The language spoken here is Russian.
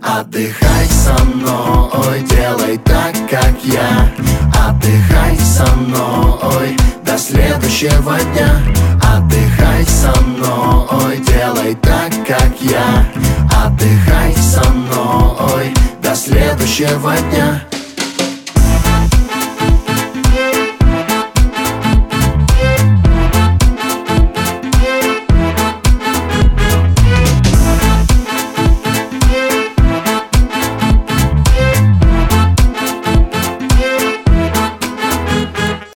Отдыхай со мной, делай так, как я. Отдыхай со мной до следующего дня. Отдыхай со мной, делай так, как я. Отдыхай со мной до следующего дня.